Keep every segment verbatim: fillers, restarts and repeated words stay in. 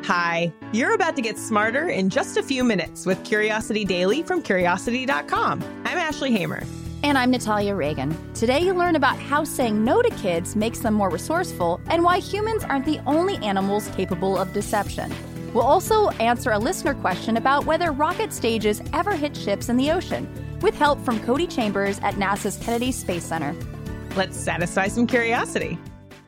Hi, you're about to get smarter in just a few minutes with Curiosity Daily from Curiosity dot com. I'm Ashley Hamer. And I'm Natalia Reagan. Today you'll learn about how saying no to kids makes them more resourceful and why humans aren't the only animals capable of deception. We'll also answer a listener question about whether rocket stages ever hit ships in the ocean, with help from Cody Chambers at NASA's Kennedy Space Center. Let's satisfy some curiosity.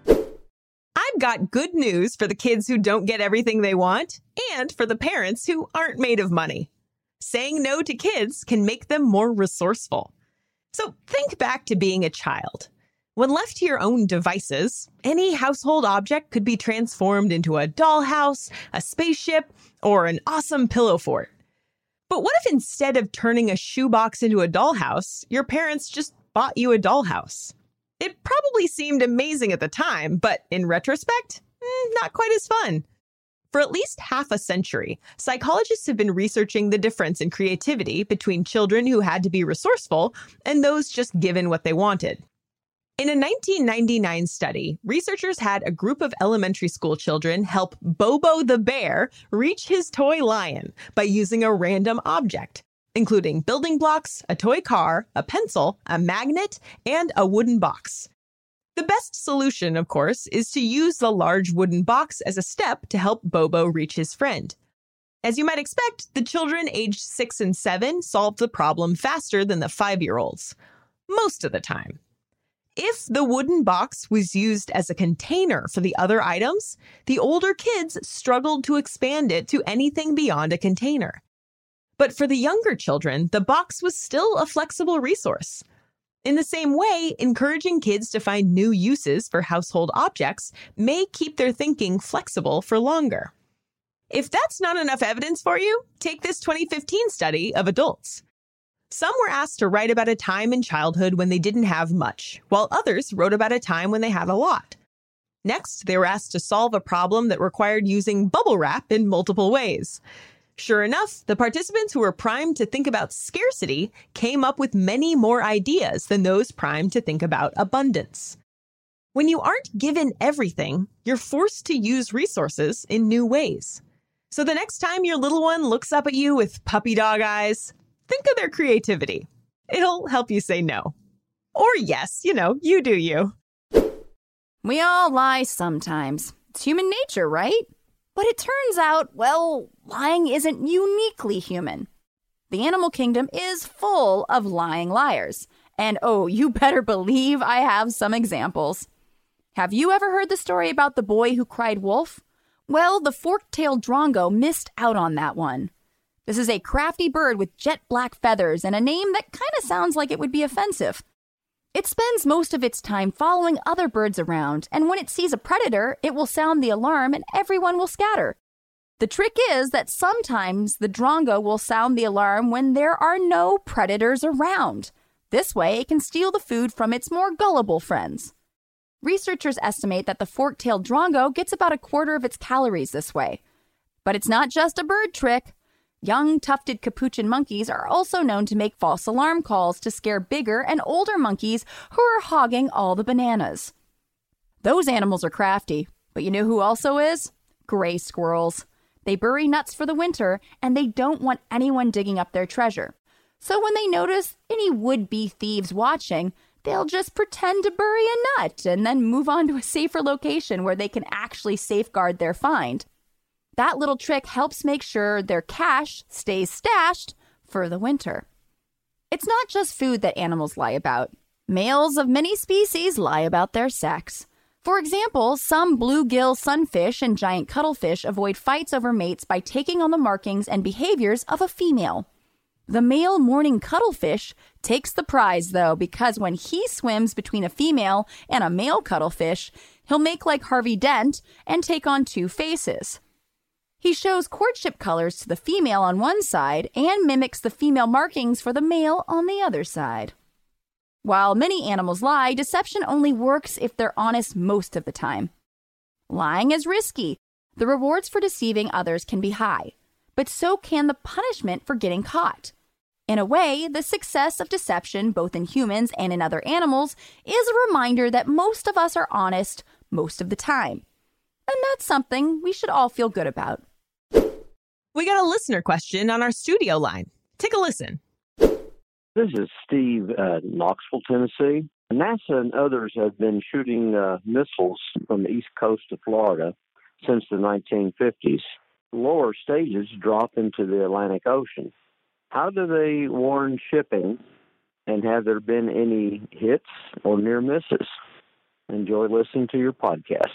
I've got good news for the kids who don't get everything they want and for the parents who aren't made of money. Saying no to kids can make them more resourceful. So think back to being a child. When left to your own devices, any household object could be transformed into a dollhouse, a spaceship, or an awesome pillow fort. But what if instead of turning a shoebox into a dollhouse, your parents just bought you a dollhouse? It probably seemed amazing at the time, but in retrospect, eh, not quite as fun. For at least half a century, psychologists have been researching the difference in creativity between children who had to be resourceful and those just given what they wanted. In a nineteen ninety-nine study, researchers had a group of elementary school children help Bobo the bear reach his toy lion by using a random object, including building blocks, a toy car, a pencil, a magnet, and a wooden box. The best solution, of course, is to use the large wooden box as a step to help Bobo reach his friend. As you might expect, the children aged six and seven solved the problem faster than the five-year-olds, most of the time. If the wooden box was used as a container for the other items, the older kids struggled to expand it to anything beyond a container. But for the younger children, the box was still a flexible resource. In the same way, encouraging kids to find new uses for household objects may keep their thinking flexible for longer. If that's not enough evidence for you, take this twenty fifteen study of adults. Some were asked to write about a time in childhood when they didn't have much, while others wrote about a time when they had a lot. Next, they were asked to solve a problem that required using bubble wrap in multiple ways. Sure enough, the participants who were primed to think about scarcity came up with many more ideas than those primed to think about abundance. When you aren't given everything, you're forced to use resources in new ways. So the next time your little one looks up at you with puppy dog eyes, think of their creativity. It'll help you say no. Or yes, you know, you do you. We all lie sometimes. It's human nature, right? But it turns out, well, lying isn't uniquely human. The animal kingdom is full of lying liars. And oh, you better believe I have some examples. Have you ever heard the story about the boy who cried wolf? Well, the fork-tailed drongo missed out on that one. This is a crafty bird with jet black feathers and a name that kind of sounds like it would be offensive. It spends most of its time following other birds around, and when it sees a predator, it will sound the alarm and everyone will scatter. The trick is that sometimes the drongo will sound the alarm when there are no predators around. This way, it can steal the food from its more gullible friends. Researchers estimate that the fork-tailed drongo gets about a quarter of its calories this way. But it's not just a bird trick. Young tufted capuchin monkeys are also known to make false alarm calls to scare bigger and older monkeys who are hogging all the bananas. Those animals are crafty, but you know who also is? Gray squirrels. They bury nuts for the winter, and they don't want anyone digging up their treasure. So when they notice any would-be thieves watching, they'll just pretend to bury a nut and then move on to a safer location where they can actually safeguard their find. That little trick helps make sure their cash stays stashed for the winter. It's not just food that animals lie about. Males of many species lie about their sex. For example, some bluegill sunfish and giant cuttlefish avoid fights over mates by taking on the markings and behaviors of a female. The male mourning cuttlefish takes the prize, though, because when he swims between a female and a male cuttlefish, he'll make like Harvey Dent and take on two faces. He shows courtship colors to the female on one side and mimics the female markings for the male on the other side. While many animals lie, deception only works if they're honest most of the time. Lying is risky. The rewards for deceiving others can be high, but so can the punishment for getting caught. In a way, the success of deception, both in humans and in other animals, is a reminder that most of us are honest most of the time. And that's something we should all feel good about. We got a listener question on our studio line. Take a listen. This is Steve at Knoxville, Tennessee. NASA and others have been shooting uh, missiles from the east coast of Florida since the nineteen fifties. Lower stages drop into the Atlantic Ocean. How do they warn shipping, and have there been any hits or near misses? Enjoy listening to your podcast.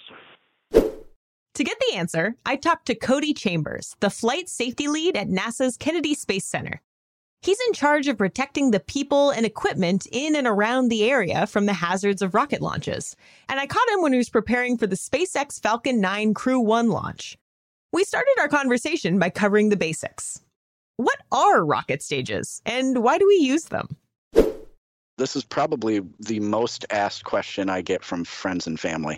To get the answer, I talked to Cody Chambers, the flight safety lead at NASA's Kennedy Space Center. He's in charge of protecting the people and equipment in and around the area from the hazards of rocket launches. And I caught him when he was preparing for the SpaceX Falcon nine Crew one launch. We started our conversation by covering the basics. What are rocket stages, and why do we use them? This is probably the most asked question I get from friends and family.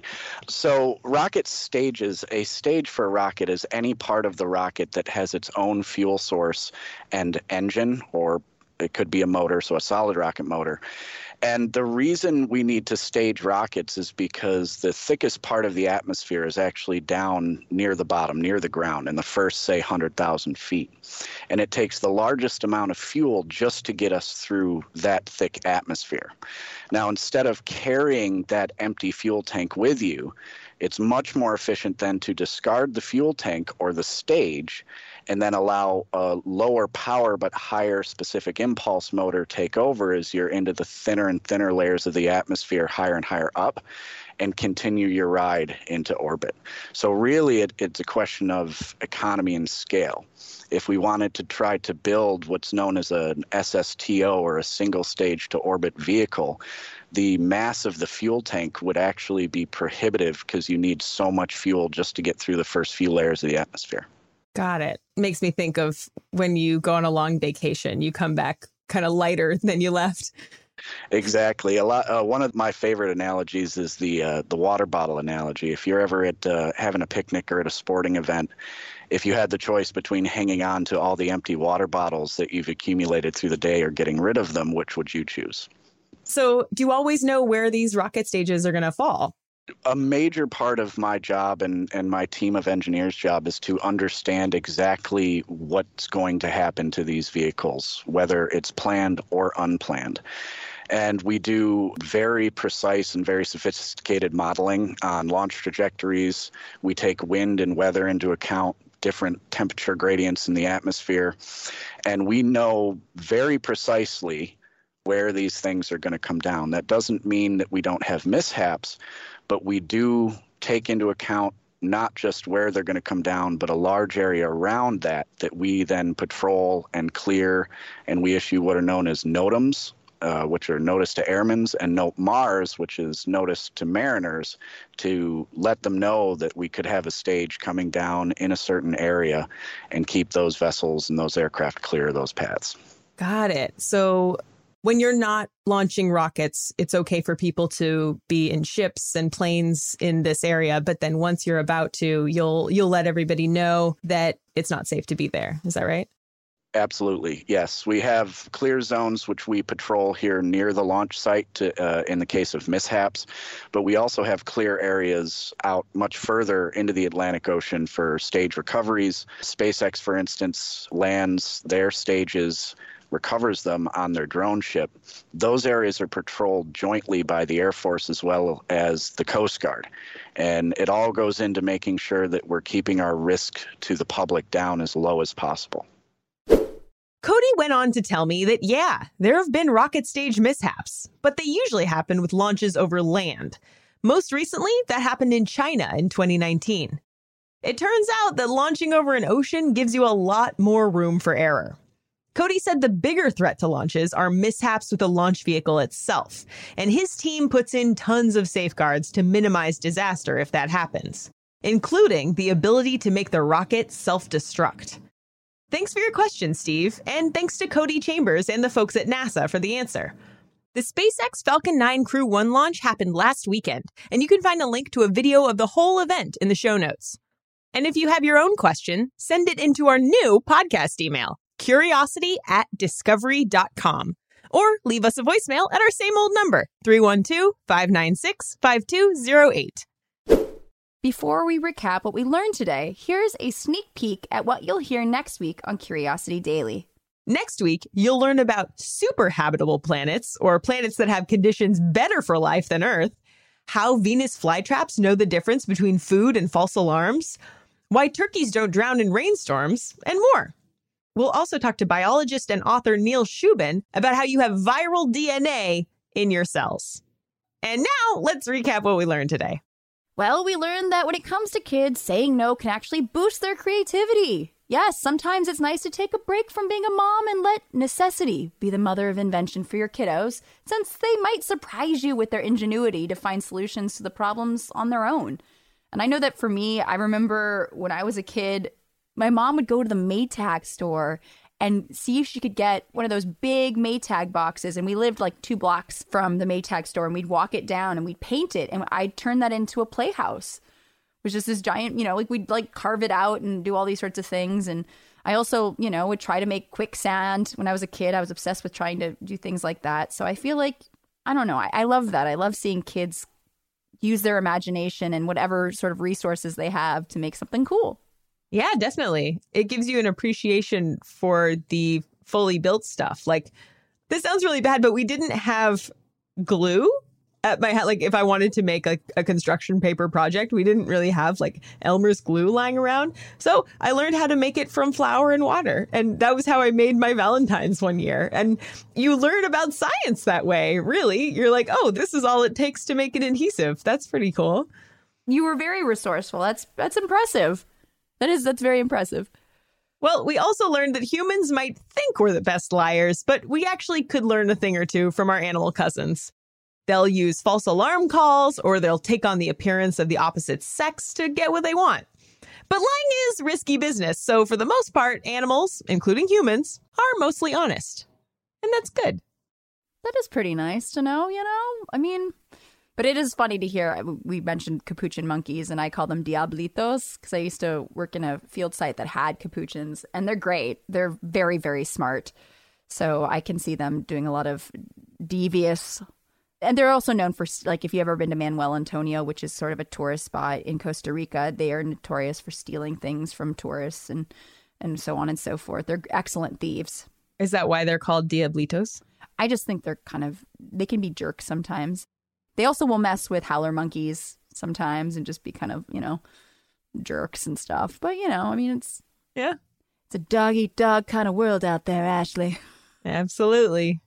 So rocket stages, a stage for a rocket is any part of the rocket that has its own fuel source and engine, or it could be a motor, so a solid rocket motor. And the reason we need to stage rockets is because the thickest part of the atmosphere is actually down near the bottom, near the ground, in the first, say, one hundred thousand feet. And it takes the largest amount of fuel just to get us through that thick atmosphere. Now, instead of carrying that empty fuel tank with you, it's much more efficient then to discard the fuel tank or the stage and then allow a lower power but higher specific impulse motor take over as you're into the thinner and thinner layers of the atmosphere, higher and higher up, and continue your ride into orbit. So really it, it's a question of economy and scale. If we wanted to try to build what's known as an S S T O, or a single stage to orbit vehicle, the mass of the fuel tank would actually be prohibitive because you need so much fuel just to get through the first few layers of the atmosphere. Got it. Makes me think of when you go on a long vacation, you come back kind of lighter than you left. Exactly. A lot. Uh, one of my favorite analogies is the uh, the water bottle analogy. If you're ever at uh, having a picnic or at a sporting event, if you had the choice between hanging on to all the empty water bottles that you've accumulated through the day or getting rid of them, which would you choose? So do you always know where these rocket stages are going to fall? A major part of my job and, and my team of engineers' job is to understand exactly what's going to happen to these vehicles, whether it's planned or unplanned. And we do very precise and very sophisticated modeling on launch trajectories. We take wind and weather into account, different temperature gradients in the atmosphere, and we know very precisely where these things are going to come down. That doesn't mean that we don't have mishaps, but we do take into account not just where they're going to come down, but a large area around that that we then patrol and clear, and we issue what are known as NOTAMs, uh, which are notice to airmen, and note MARS, which is notice to mariners, to let them know that we could have a stage coming down in a certain area and keep those vessels and those aircraft clear of those paths. Got it. So when you're not launching rockets, it's okay for people to be in ships and planes in this area. But then once you're about to, you'll you'll let everybody know that it's not safe to be there. Is that right? Absolutely. Yes. We have clear zones, which we patrol here near the launch site to, uh, in the case of mishaps. But we also have clear areas out much further into the Atlantic Ocean for stage recoveries. SpaceX, for instance, lands their stages, recovers them on their drone ship. Those areas are patrolled jointly by the Air Force as well as the Coast Guard. And it all goes into making sure that we're keeping our risk to the public down as low as possible. Cody went on to tell me that, yeah, there have been rocket stage mishaps, but they usually happen with launches over land. Most recently, that happened in China in twenty nineteen. It turns out that launching over an ocean gives you a lot more room for error. Cody said the bigger threat to launches are mishaps with the launch vehicle itself, and his team puts in tons of safeguards to minimize disaster if that happens, including the ability to make the rocket self-destruct. Thanks for your question, Steve, and thanks to Cody Chambers and the folks at NASA for the answer. The SpaceX Falcon nine Crew one launch happened last weekend, and you can find a link to a video of the whole event in the show notes. And if you have your own question, send it into our new podcast email, curiosity at discovery dot com, or leave us a voicemail at our same old number, three one two, five nine six, five two zero eight. Before we recap what we learned today, here's a sneak peek at what you'll hear next week on Curiosity Daily. Next week, you'll learn about super habitable planets, or planets that have conditions better for life than Earth, how Venus flytraps know the difference between food and false alarms, why turkeys don't drown in rainstorms, and more. We'll also talk to biologist and author Neil Shubin about how you have viral D N A in your cells. And now, let's recap what we learned today. Well, we learned that when it comes to kids, saying no can actually boost their creativity. Yes, sometimes it's nice to take a break from being a mom and let necessity be the mother of invention for your kiddos, since they might surprise you with their ingenuity to find solutions to the problems on their own. And I know that for me, I remember when I was a kid, my mom would go to the Maytag store and see if she could get one of those big Maytag boxes. And we lived like two blocks from the Maytag store, and we'd walk it down and we'd paint it. And I'd turn that into a playhouse. It was just this giant, you know, like we'd like carve it out and do all these sorts of things. And I also, you know, would try to make quicksand. When I was a kid, I was obsessed with trying to do things like that. So I feel like, I don't know, I, I love that. I love seeing kids use their imagination and whatever sort of resources they have to make something cool. Yeah, definitely. It gives you an appreciation for the fully built stuff. Like, this sounds really bad, but we didn't have glue at my house. Like, if I wanted to make like a construction paper project, we didn't really have like Elmer's glue lying around. So I learned how to make it from flour and water. And that was how I made my Valentine's one year. And you learn about science that way, really. You're like, oh, this is all it takes to make an adhesive. That's pretty cool. You were very resourceful. That's that's impressive. That is, that's very impressive. Well, we also learned that humans might think we're the best liars, but we actually could learn a thing or two from our animal cousins. They'll use false alarm calls, or they'll take on the appearance of the opposite sex to get what they want. But lying is risky business, so for the most part, animals, including humans, are mostly honest. And that's good. That is pretty nice to know, you know? I mean... But it is funny to hear, we mentioned capuchin monkeys, and I call them diablitos because I used to work in a field site that had capuchins, and they're great. They're very, very smart. So I can see them doing a lot of devious. And they're also known for, like, if you've ever been to Manuel Antonio, which is sort of a tourist spot in Costa Rica, they are notorious for stealing things from tourists and, and so on and so forth. They're excellent thieves. Is that why they're called diablitos? I just think they're kind of, they can be jerks sometimes. They also will mess with howler monkeys sometimes and just be kind of, you know, jerks and stuff. But, you know, I mean, it's... Yeah. It's a dog-eat-dog kind of world out there, Ashley. Absolutely.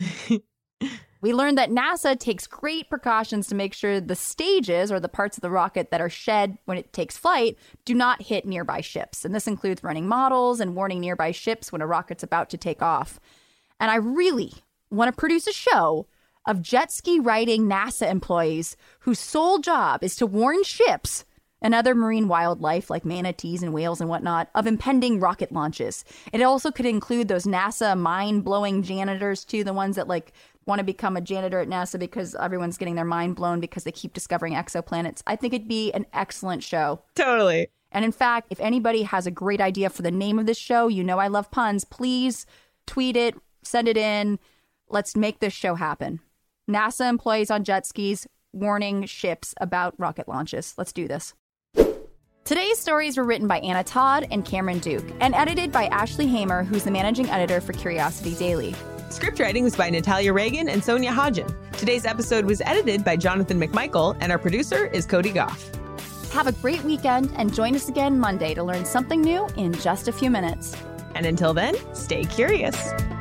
We learned that NASA takes great precautions to make sure the stages, or the parts of the rocket that are shed when it takes flight, do not hit nearby ships. And this includes running models and warning nearby ships when a rocket's about to take off. And I really want to produce a show of jet ski riding NASA employees whose sole job is to warn ships and other marine wildlife like manatees and whales and whatnot of impending rocket launches. It also could include those NASA mind-blowing janitors too, the ones that like want to become a janitor at NASA because everyone's getting their mind blown because they keep discovering exoplanets. I think it'd be an excellent show. Totally. And in fact, if anybody has a great idea for the name of this show, you know I love puns, please tweet it, send it in. Let's make this show happen. NASA employees on jet skis warning ships about rocket launches. Let's do this. Today's stories were written by Anna Todd and Cameron Duke and edited by Ashley Hamer, who's the managing editor for Curiosity Daily. Script writing was by Natalia Reagan and Sonia Hodgen. Today's episode was edited by Jonathan McMichael, and our producer is Cody Goff. Have a great weekend and join us again Monday to learn something new in just a few minutes. And until then, stay curious.